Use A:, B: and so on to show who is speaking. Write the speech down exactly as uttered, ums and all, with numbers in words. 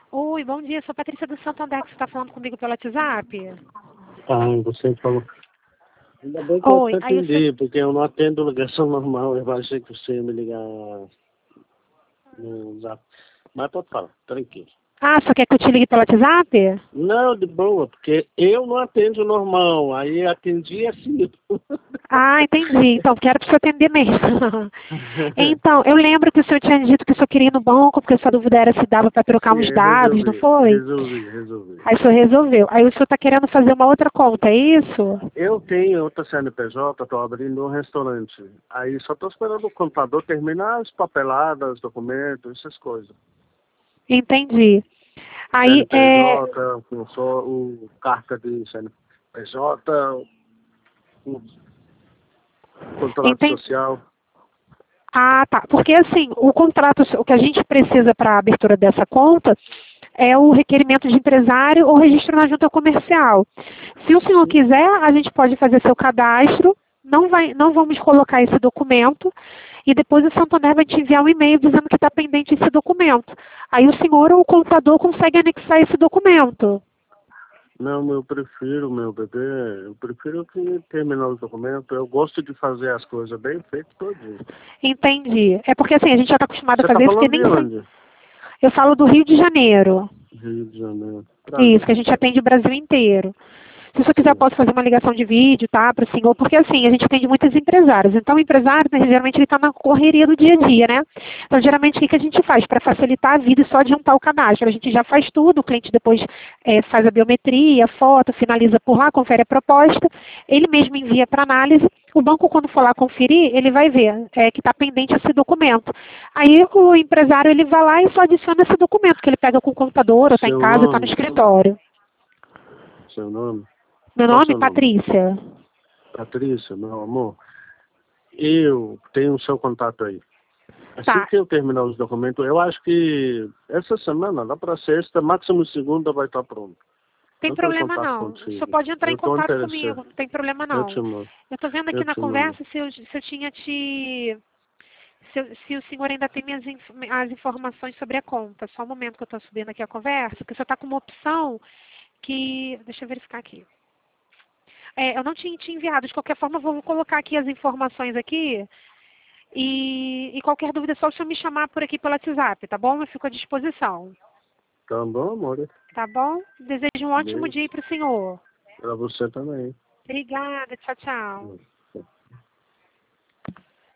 A: Oi, bom dia. Sou Patrícia do Santander, que você está falando comigo pelo WhatsApp?
B: Ah, você falou. Ainda bem que eu
A: Oi,
B: te
A: aí o
B: atendi,
A: senhor...
B: porque eu não atendo ligação normal. Eu achei que você ia me ligar no zap. Mas pode falar, tranquilo.
A: Ah, só quer que eu te ligue pelo WhatsApp?
B: Não, de boa, porque eu não atendo normal. Aí atendi assim.
A: Ah, entendi. Então, quero para o senhor atender mesmo. Então, eu lembro que o senhor tinha dito que o senhor queria ir no banco, porque a sua dúvida era se dava para trocar uns
B: Sim,
A: dados, não
B: resolvi,
A: foi?
B: resolvi, resolvi.
A: Aí o senhor resolveu. Aí o senhor está querendo fazer uma outra conta, é isso?
B: Eu tenho outra C N P J, estou abrindo um restaurante. Aí só estou esperando o computador terminar as papeladas, documentos, essas coisas.
A: Entendi. Aí, é...
B: C N P J, com só o carta de C N P J, o contrato
A: Entendi.
B: social.
A: Ah, tá. Porque assim, o contrato, o que a gente precisa para a abertura dessa conta é o requerimento de empresário ou registro na junta comercial. Se o senhor
B: Sim.
A: quiser, a gente pode fazer seu cadastro, não, vai, não vamos colocar esse documento, e depois o Santander vai te enviar um e-mail dizendo que está pendente esse documento. Aí o senhor ou o contador consegue anexar esse documento.
B: Não, eu prefiro, meu bebê, eu prefiro que terminar o documento. Eu gosto de fazer as coisas bem feitas todinho.
A: Entendi. É porque assim, a gente já está acostumado a
B: Você está
A: fazer isso, porque
B: falando de
A: nem sempre.
B: onde?
A: Eu falo do Rio de Janeiro.
B: Rio de Janeiro.
A: Isso, que
B: Prazer.
A: a gente atende o Brasil inteiro. Se você quiser, eu
B: Sim.
A: posso fazer uma ligação de vídeo, tá, para o senhor, porque assim, a gente atende muitos empresários. Então, o empresário, né, geralmente, ele está na correria do dia a dia, né? Então, geralmente, o que, que a gente faz? Para facilitar a vida e só adiantar o cadastro. A gente já faz tudo, o cliente depois é, faz a biometria, a foto, finaliza por lá, confere a proposta, ele mesmo envia para análise. O banco, quando for lá conferir, ele vai ver é, que está pendente esse documento. Aí, o empresário, ele vai lá e só adiciona esse documento, que ele pega com o computador, ou está em
B: Seu
A: casa, ou está no
B: nome?
A: escritório.
B: Seu nome?
A: Meu
B: Qual o
A: nome é
B: seu nome?
A: Patrícia.
B: Patrícia, meu amor. Eu tenho o seu contato aí. Assim
A: Tá.
B: que eu terminar os documentos, eu acho que essa semana, lá para sexta, máximo segunda, vai estar pronto.
A: Tem
B: Eu estou em
A: problema
B: contato
A: não. O senhor
B: contigo.
A: pode entrar
B: Eu
A: em
B: estou
A: contato
B: interessado.
A: comigo, não tem problema
B: Eu te
A: não.
B: mando.
A: Eu estou vendo aqui
B: Eu
A: na
B: te mando.
A: conversa se eu, se eu tinha te. Se, eu- se o senhor ainda tem minhas, inf- as informações sobre a conta. Só um momento que eu estou subindo aqui a conversa, porque o senhor está com uma opção que. Deixa eu verificar aqui. É, eu não tinha te enviado, de qualquer forma, eu vou colocar aqui as informações aqui. E, e qualquer dúvida é só o senhor me chamar por aqui pelo WhatsApp, tá bom? Eu fico à disposição.
B: Tá bom, amor?
A: Tá bom? Desejo um ótimo
B: Beijo.
A: dia para o senhor.
B: Para você também.
A: Obrigada, tchau, tchau.